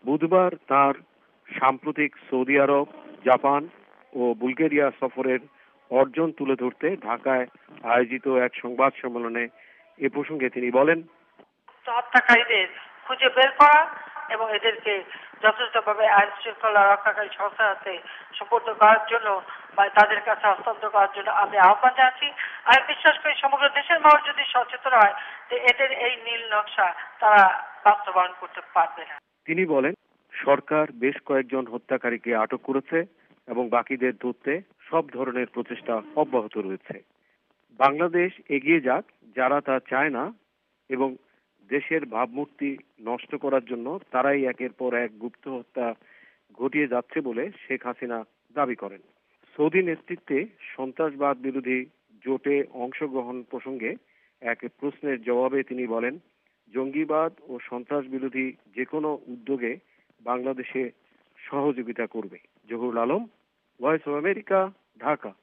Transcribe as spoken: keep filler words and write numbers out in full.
বুধবার তার সাম্প্রতিক সৌদি আরব, জাপান ও বুলগেরিয়া সফরের অর্জন তুলে ধরতে ঢাকায় আয়োজিত এক সংবাদ সম্মেলনে এ প্রসঙ্গে তিনি বলেন, হত্যাকারীদের খুঁজে বের করা এবং এদেরকে যথাযথভাবে আইন শৃঙ্খলা রক্ষাকারী সংস্থার হাতে সুপর্দ করার জন্য বা তাদের কাছে হস্তান্তর করার জন্য আমি আহ্বান জানাচ্ছি। আমি বিশ্বাস করি সমগ্র দেশের মানুষ যদি সচেতন হয় যে এদের এই নীল নকশা তারা বাস্তবায়ন করতে পারবে না। তিনি বলেন, সরকার বেশ কয়েকজন হত্যাকারীকে আটক করেছে এবং বাকিদের ধরতে সব ধরনের প্রচেষ্টা অব্যাহত রয়েছে। বাংলাদেশ এগিয়ে যাক, যারা তা চায় না এবং দেশের ভাবমূর্তি নষ্ট করার জন্য তারাই একের পর এক গুপ্ত হত্যা ঘটিয়ে যাচ্ছে বলে শেখ হাসিনা দাবি করেন। সৌদি নেতৃত্বে সন্ত্রাসবাদ বিরোধী জোটে অংশগ্রহণ প্রসঙ্গে এক প্রশ্নের জবাবে তিনি বলেন, জঙ্গিবাদ ও সন্ত্রাস বিরোধী যে কোনো উদ্যোগে বাংলাদেশে সহযোগিতা করবে। Zahurul Alam, Voice of America, Dhaka.